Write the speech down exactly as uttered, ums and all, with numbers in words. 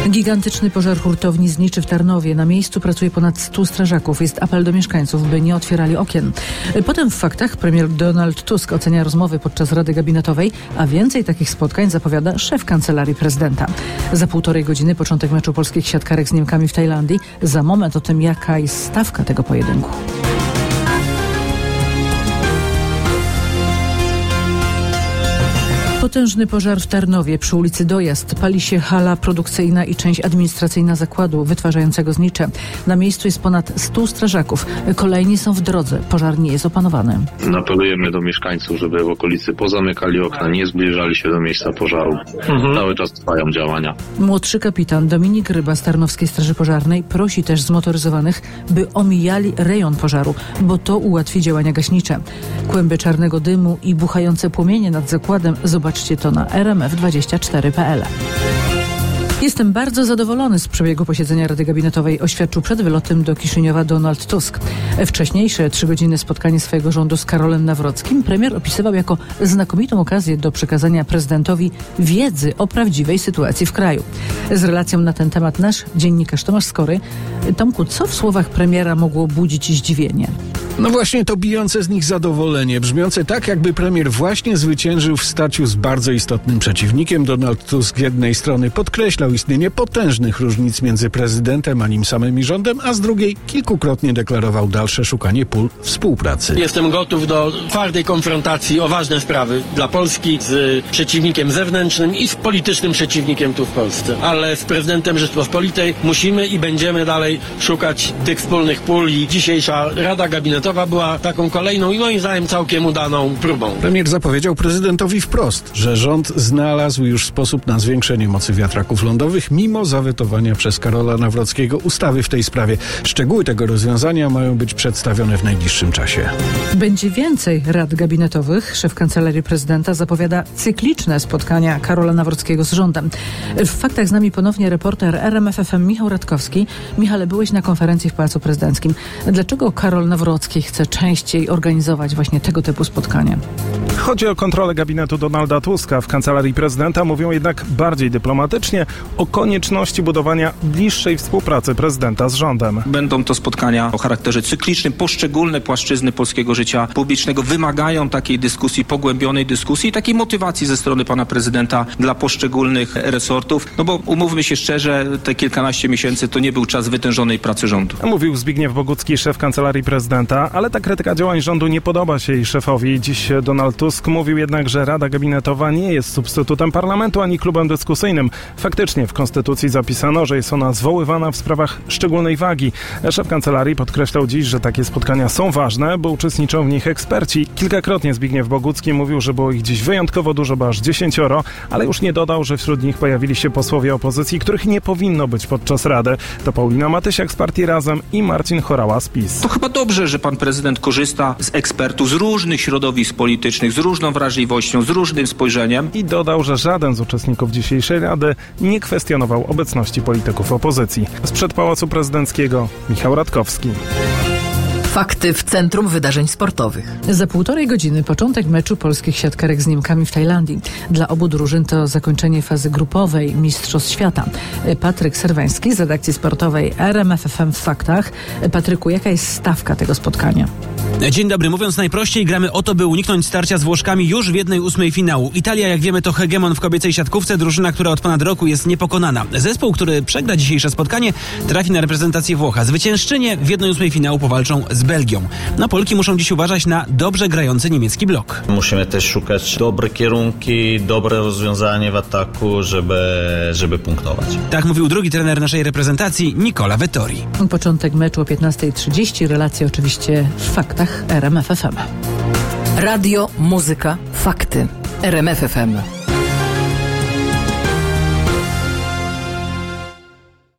Gigantyczny pożar hurtowni zniczy w Tarnowie. Na miejscu pracuje ponad stu strażaków. Jest apel do mieszkańców, by nie otwierali okien. Potem w faktach premier Donald Tusk ocenia rozmowy podczas Rady Gabinetowej, a więcej takich spotkań zapowiada szef Kancelarii Prezydenta. Za półtorej godziny początek meczu polskich siatkarek z Niemkami w Tajlandii. Za moment o tym, jaka jest stawka tego pojedynku. Potężny pożar w Tarnowie przy ulicy Dojazd. Pali się hala produkcyjna i część administracyjna zakładu wytwarzającego znicze. Na miejscu jest ponad stu strażaków. Kolejni są w drodze. Pożar nie jest opanowany. Apelujemy do mieszkańców, żeby w okolicy pozamykali okna, nie zbliżali się do miejsca pożaru. Mhm. Cały czas trwają działania. Młodszy kapitan Dominik Ryba z Tarnowskiej Straży Pożarnej prosi też zmotoryzowanych, by omijali rejon pożaru, bo to ułatwi działania gaśnicze. Kłęby czarnego dymu i buchające płomienie nad zakładem zobaczymy. Zobaczcie to na r m f dwadzieścia cztery kropka p l. Jestem bardzo zadowolony z przebiegu posiedzenia Rady Gabinetowej, oświadczył przed wylotem do Kiszyniowa Donald Tusk. Wcześniejsze trzy godziny spotkanie swojego rządu z Karolem Nawrockim premier opisywał jako znakomitą okazję do przekazania prezydentowi wiedzy o prawdziwej sytuacji w kraju. Z relacją na ten temat nasz dziennikarz Tomasz Skory. Tomku, co w słowach premiera mogło budzić zdziwienie? No właśnie to bijące z nich zadowolenie, brzmiące tak, jakby premier właśnie zwyciężył w starciu z bardzo istotnym przeciwnikiem. Donald Tusk z jednej strony podkreślał istnienie potężnych różnic między prezydentem a nim samym i rządem, a z drugiej kilkukrotnie deklarował dalsze szukanie pól współpracy. Jestem gotów do twardej konfrontacji o ważne sprawy dla Polski z przeciwnikiem zewnętrznym i z politycznym przeciwnikiem tu w Polsce. Ale z prezydentem Rzeczypospolitej musimy i będziemy dalej szukać tych wspólnych pól i dzisiejsza Rada Gabinetowa była taką kolejną i moim zdaniem całkiem udaną próbą. Premier zapowiedział prezydentowi wprost, że rząd znalazł już sposób na zwiększenie mocy wiatraków lądowych, mimo zawetowania przez Karola Nawrockiego ustawy w tej sprawie. Szczegóły tego rozwiązania mają być przedstawione w najbliższym czasie. Będzie więcej rad gabinetowych. Szef Kancelarii Prezydenta zapowiada cykliczne spotkania Karola Nawrockiego z rządem. W faktach z nami ponownie reporter R M F F M Michał Radkowski. Michale, byłeś na konferencji w Pałacu Prezydenckim. Dlaczego Karol Nawrocki chce częściej organizować właśnie tego typu spotkania? Chodzi o kontrolę gabinetu Donalda Tuska. W Kancelarii Prezydenta mówią jednak bardziej dyplomatycznie o konieczności budowania bliższej współpracy prezydenta z rządem. Będą to spotkania o charakterze cyklicznym. Poszczególne płaszczyzny polskiego życia publicznego wymagają takiej dyskusji, pogłębionej dyskusji i takiej motywacji ze strony pana prezydenta dla poszczególnych resortów. No bo umówmy się szczerze, te kilkanaście miesięcy to nie był czas wytężonej pracy rządu. Mówił Zbigniew Bogucki, szef Kancelarii Prezydenta, ale ta krytyka działań rządu nie podoba się jej szefowi. Dziś Donald Tusk mówił jednak, że Rada Gabinetowa nie jest substytutem parlamentu ani klubem dyskusyjnym. Faktycznie w Konstytucji zapisano, że jest ona zwoływana w sprawach szczególnej wagi. Szef Kancelarii podkreślał dziś, że takie spotkania są ważne, bo uczestniczą w nich eksperci. Kilkakrotnie Zbigniew Bogucki mówił, że było ich dziś wyjątkowo dużo, bo aż dziesięcioro, ale już nie dodał, że wśród nich pojawili się posłowie opozycji, których nie powinno być podczas Rady. To Paulina Matysiak z partii Razem i Marcin Horała z PiS. To chyba dobrze, że pan prezydent korzysta z ekspertów z różnych środowisk politycznych, z różną wrażliwością, z różnym spojrzeniem. I dodał, że żaden z uczestników dzisiejszej Rady nie kwestionował obecności polityków opozycji. Sprzed Pałacu Prezydenckiego Michał Radkowski. Fakty w Centrum Wydarzeń Sportowych. Za półtorej godziny początek meczu polskich siatkarek z Niemkami w Tajlandii. Dla obu drużyn to zakończenie fazy grupowej Mistrzostw Świata. Patryk Serwański z redakcji sportowej R M F F M w Faktach. Patryku, jaka jest stawka tego spotkania? Dzień dobry. Mówiąc najprościej, gramy o to, by uniknąć starcia z Włoszkami już w jednej ósmej finału. Italia, jak wiemy, to hegemon w kobiecej siatkówce, drużyna, która od ponad roku jest niepokonana. Zespół, który przegra dzisiejsze spotkanie, trafi na reprezentację Włoch. Zwyciężczynie w jednej ósmej finału powalczą z Belgią. No, Polki muszą dziś uważać na dobrze grający niemiecki blok. Musimy też szukać dobre kierunki, dobre rozwiązanie w ataku, żeby, żeby punktować. Tak mówił drugi trener naszej reprezentacji, Nicola Vettori. Początek meczu o piętnasta trzydzieści. Relacje oczywiście w Faktach R M F F M. Radio, muzyka, fakty. R M F F M.